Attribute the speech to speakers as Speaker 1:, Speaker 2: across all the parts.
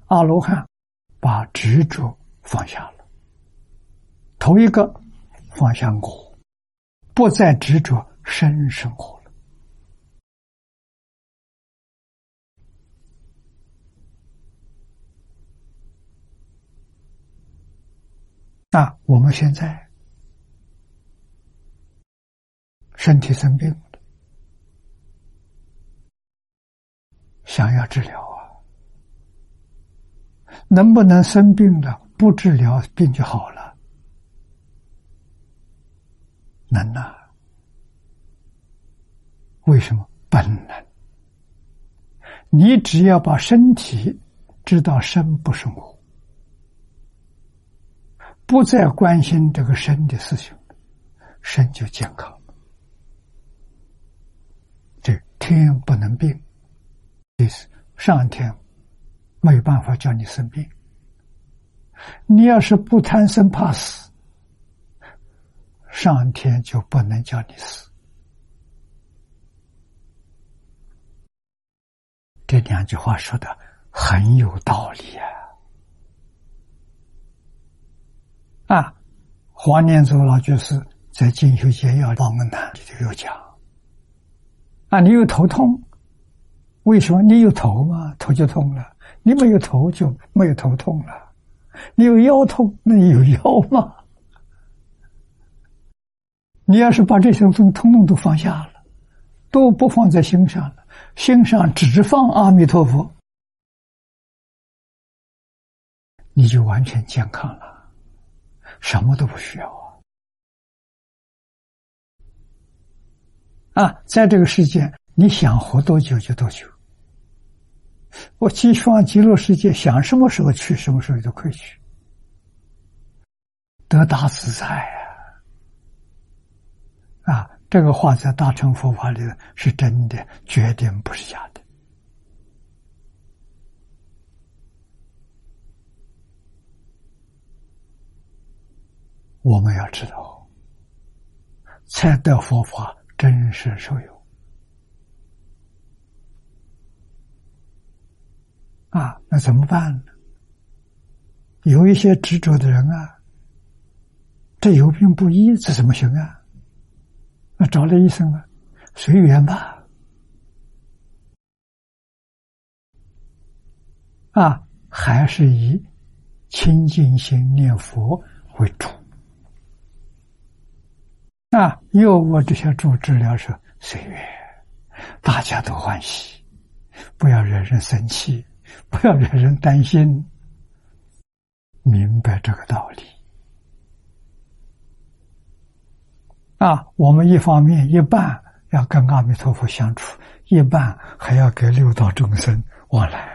Speaker 1: 阿罗汉把执着放下了，头一个放下我，不再执着生生活了。我们现在身体生病了，想要治疗能不能生病了不治疗病就好了？能为什么？本能。你只要把身体知道生不生活，不再关心这个生的事情，身就健康。这天不能病，意思上天没有办法叫你生病。你要是不贪生怕死，上天就不能叫你死。这两句话说的很有道理黄念祖老居士在《进修简要报恩谈》里头有讲你有头痛，为什么？你有头嘛，头就痛了；你没有头就没有头痛了。你有腰痛，那你有腰吗？你要是把这些东西通通都放下了，都不放在心上了，心上只放阿弥陀佛，你就完全健康了，什么都不需要在这个世界你想活多久就多久。我希望极乐世界想什么时候去什么时候都可以去，得大自在这个话在大乘佛法里是真的，绝对不是假的。我们要知道，才得佛法真实受用那怎么办呢？有一些执着的人这有病不医，这怎么行那找了医生了，随缘吧还是以清净心念佛为主由我这些主治疗说随缘，大家都欢喜，不要惹人生气，不要惹人担心，明白这个道理我们一方面一半要跟阿弥陀佛相处，一半还要给六道众生往来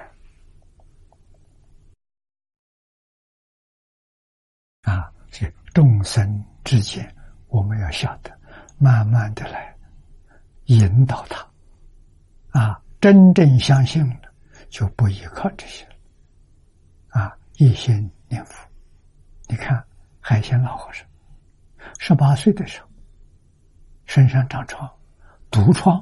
Speaker 1: 这众生之间我们要晓得慢慢的来引导他真正相信了就不依靠这些了一心念佛。你看海鲜老和尚18岁的时候身上长疮，毒疮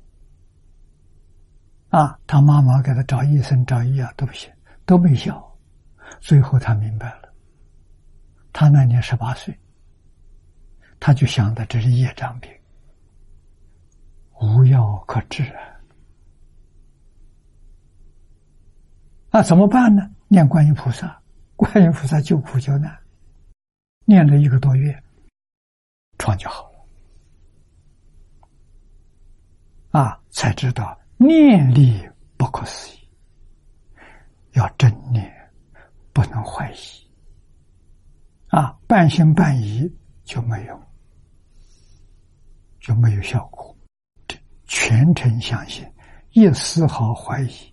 Speaker 1: 他妈妈给他找医生找医药都不行，都没效。最后他明白了，他那年18岁，他就想到这是业障病，无药可治怎么办呢？念观音菩萨，观音菩萨救苦救难，念了1个多月，疮就好了才知道念力不可思议，要真念，不能怀疑半信半疑就没有效果。全程相信，一丝毫怀疑